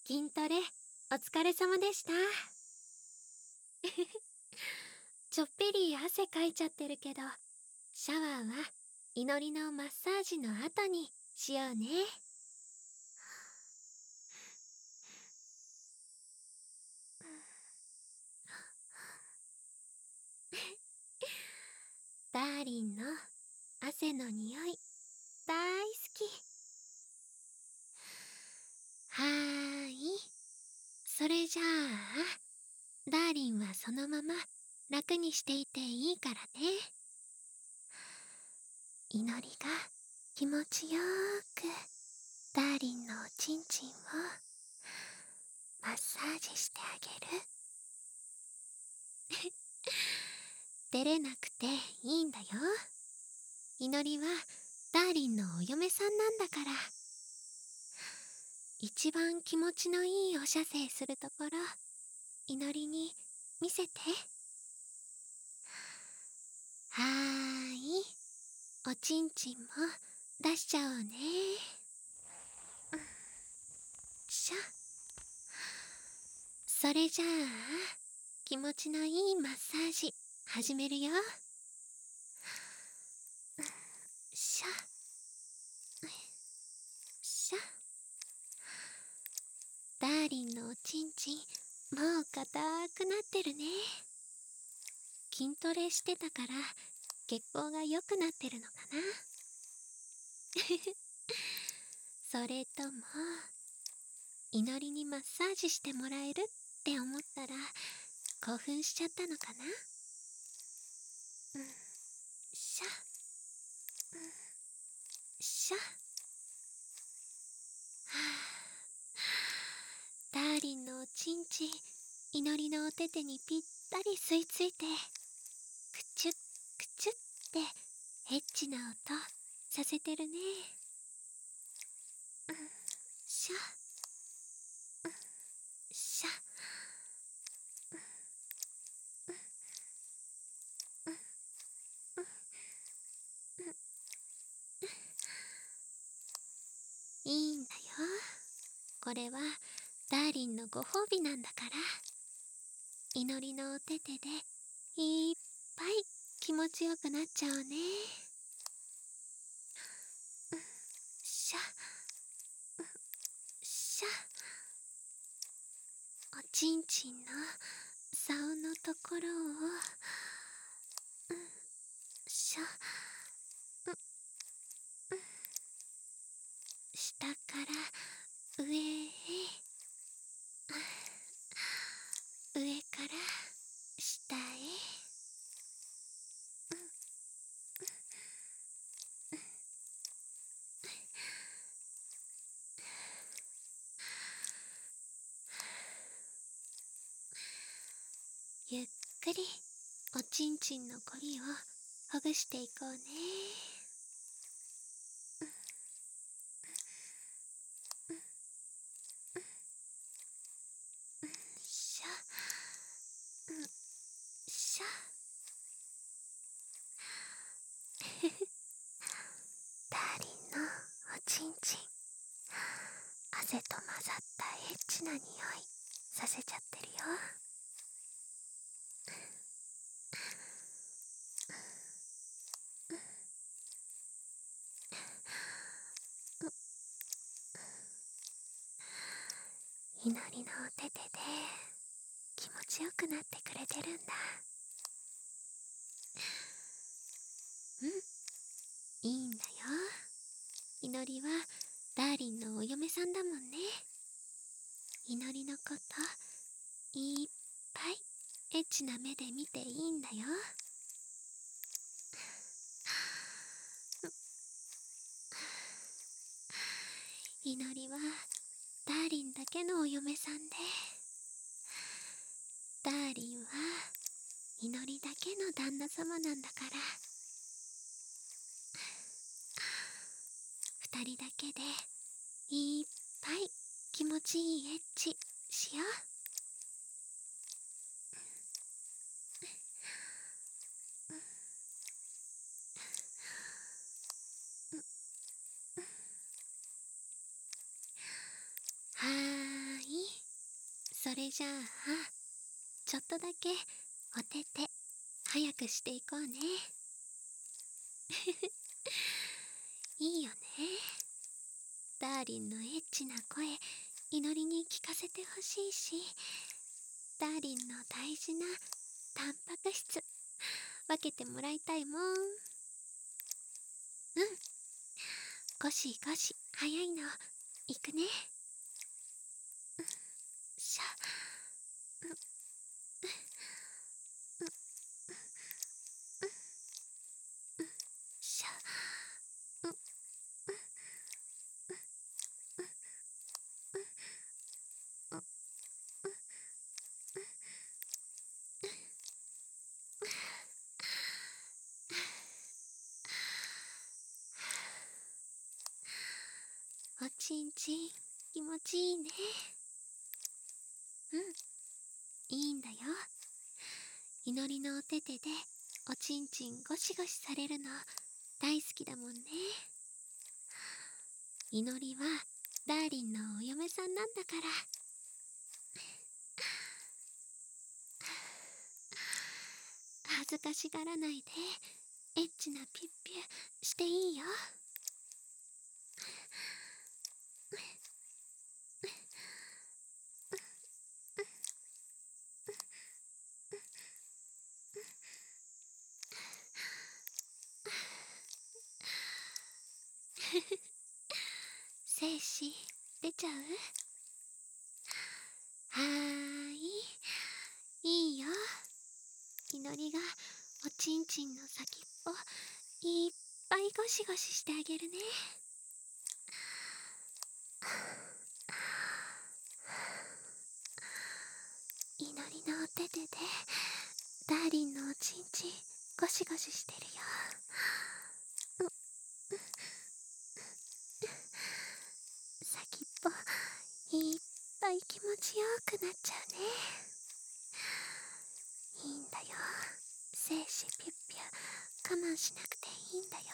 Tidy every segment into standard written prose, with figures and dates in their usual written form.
筋トレ、お疲れ様でした。ちょっぴり汗かいちゃってるけど、シャワーは祈りのマッサージの後にしようね。ダーリンの汗の匂い、大好き。はーい。それじゃあ、ダーリンはそのまま楽にしていていいからね。祈りが気持ちよーくダーリンのおちんちんをマッサージしてあげる。照れなくていいんだよ。祈りはダーリンのお嫁さんなんだから。一番気持ちのいいお射精するところ、祈りに見せて。はーい。おちんちんも出しちゃおうね。しゃ。それじゃあ、気持ちのいいマッサージ始めるよ。しゃ。しゃ。ダーリンのおちんちん、もう硬くなってるね。筋トレしてたから血行が良くなってるのかな。それとも祈りにマッサージしてもらえるって思ったら興奮しちゃったのかな。しゃ、しゃ。はあ、ダーリンのおちんちん、祈りのお手手にぴったり吸い付いて、くちゅっくちゅってエッチな音させてるね。しゃ、しゃ。いいんだよ。これはダーリンのご褒美なんだから。祈りのお手手でいっぱい気持ちよくなっちゃおうね。しゃ、しゃ。おちんちんの竿のところを、しゃ、下から上へ、上から下へ。ゆっくりおちんちんのこりをほぐしていこうね。しゃ、しゃ。ダーリンのおちんちん、汗と混ざったエッチな匂いさせちゃってるよ。祈りのお手手で気持ちよくなってくれてるんだ。いいんだよ。祈りはダーリンのお嫁さんだもんね。祈りのこといっぱいエッチな目で見ていいんだよ。祈りはダーリンだけのお嫁さんで、ダーリンは祈りだけの旦那様なんだから、二人だけでいっぱい気持ちいいエッチしよう。はーい。 じゃあちょっとだけお手手早くしていこうね。いいよね。ダーリンのエッチな声、祈りに聞かせてほしいし、ダーリンの大事なタンパク質分けてもらいたいもん。ゴシゴシ早いのいくね。しゃしゃおちんちん気持ちいいね。いいんだよ。祈りのお手手でおちんちんゴシゴシされるの大好きだもんね。祈りはダーリンのお嫁さんなんだから。恥ずかしがらないでエッチなピュッピュしていいよ。精子出ちゃう？はーい、いいよ。祈りがおちんちんの先っぽいっぱいゴシゴシしてあげるね。祈りのお手手でダーリンのおちんちんゴシゴシしてるよ。先っぽいっぱい気持ちよくなっちゃうね。いいんだよ。精子ピュッピュ我慢しなくていいんだよ。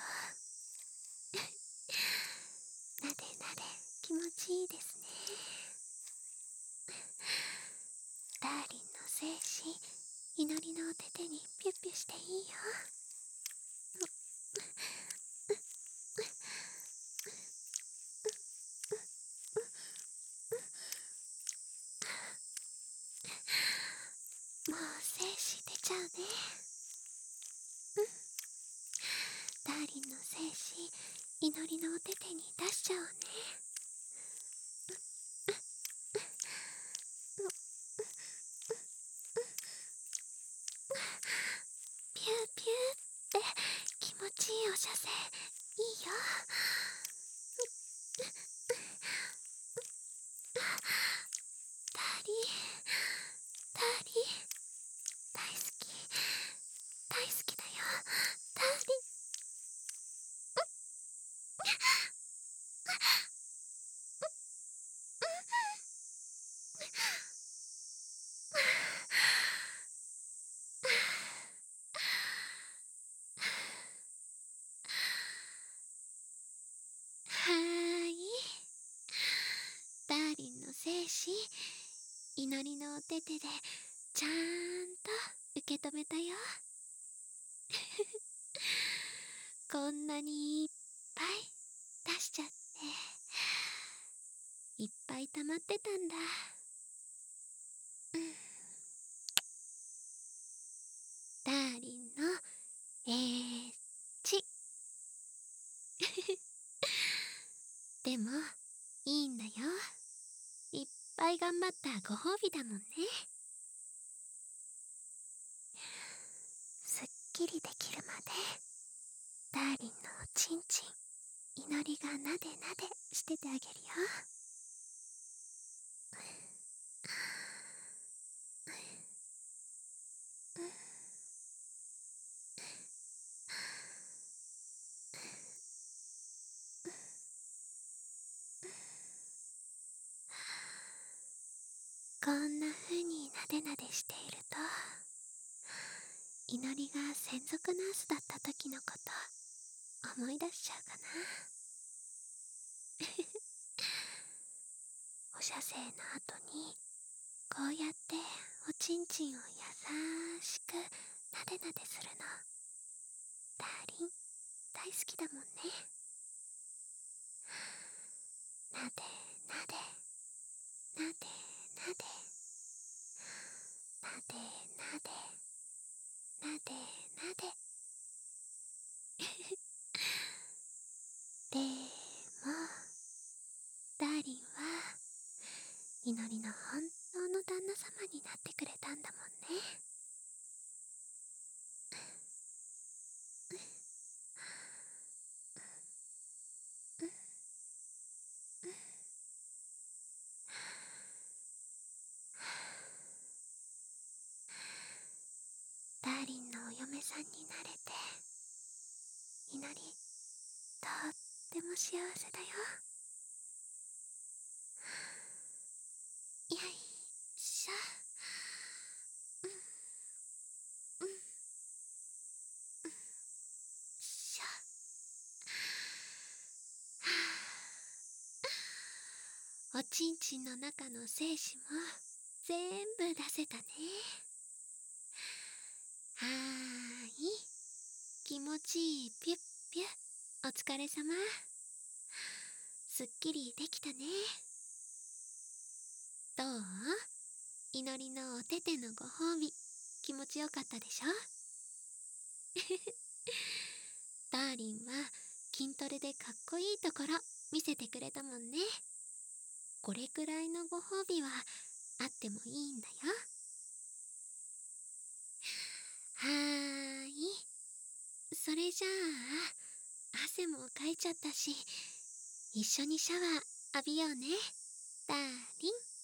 なでなで気持ちいいですね。ダーリンの精子祈りのお手手にピュッピュしていいよ。もう精子出ちゃうね。ダーリンの精子祈りのお手手に出しちゃおうね。ピューピューって気持ちいいお射精いいよ。ダーリンダーリン大好き大好きだよ。ダーリンはーい、ダーリンの精子祈りのお手手でちゃんと受け止めたよ。こんなにいっぱい出しちゃっていっぱい溜まってたんだ。ダーリンのちでもいいんだよ。いっぱい頑張ったご褒美だもんね。すっきりできるまでダーリンのおちんちん祈りがなでなでしててあげるよ。こんな風になでなでしていると祈りが専属ナースだった時のこと思い出しちゃうかな。お射精の後にこうやっておちんちんを優しくなでなでするの、ダーリン大好きだもんね。なでなでなでなでなでなでなでなででもダーリンは祈りの本当の旦那様になってくれたんだもんね。ダーリンのお嫁さんになれて祈りとっても幸せだよ。よいしょ。うんしょ。おちんちんの中の精子も全部出せたね。はーい、気持ちいいピュッピュッ、お疲れ様。すっきりできたね。どう？祈りのお手手のご褒美、気持ちよかったでしょ？ダーリンは筋トレでかっこいいところ見せてくれたもんね。これくらいのご褒美はあってもいいんだよ。はーい、それじゃあ汗もかいちゃったし、一緒にシャワー浴びようね、ダーリン。